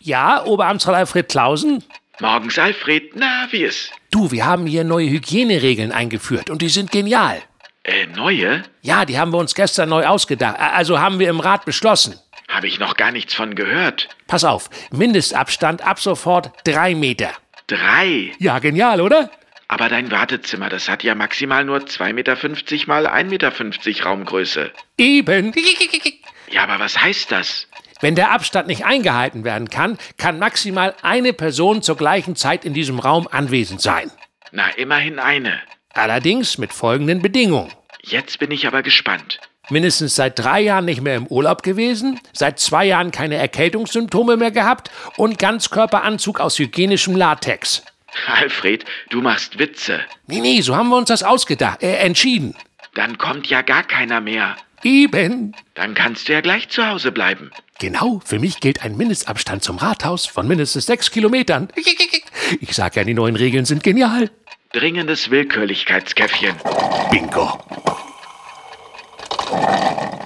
Ja, Oberamtsrat Alfred Clausen? Morgens, Alfred. Na, wie ist? Du, wir haben hier neue Hygieneregeln eingeführt und die sind genial. Neue? Ja, die haben wir uns gestern neu ausgedacht. Also haben wir im Rat beschlossen. Habe ich noch gar nichts von gehört. Pass auf, Mindestabstand ab sofort 3 Meter. 3? Ja, genial, oder? Aber dein Wartezimmer, das hat ja maximal nur 2,50 Meter mal 1,50 Meter Raumgröße. Eben. Ja, aber was heißt das? Wenn der Abstand nicht eingehalten werden kann, kann maximal eine Person zur gleichen Zeit in diesem Raum anwesend sein. Na, immerhin eine. Allerdings mit folgenden Bedingungen. Jetzt bin ich aber gespannt. Mindestens seit 3 Jahren nicht mehr im Urlaub gewesen, seit 2 Jahren keine Erkältungssymptome mehr gehabt und Ganzkörperanzug aus hygienischem Latex. Alfred, du machst Witze. Nee, so haben wir uns das ausgedacht, entschieden. Dann kommt ja gar keiner mehr. Eben. Dann kannst du ja gleich zu Hause bleiben. Genau, für mich gilt ein Mindestabstand zum Rathaus von mindestens 6 Kilometern. Ich sag ja, die neuen Regeln sind genial. Dringendes Willkürlichkeitskäffchen. Bingo.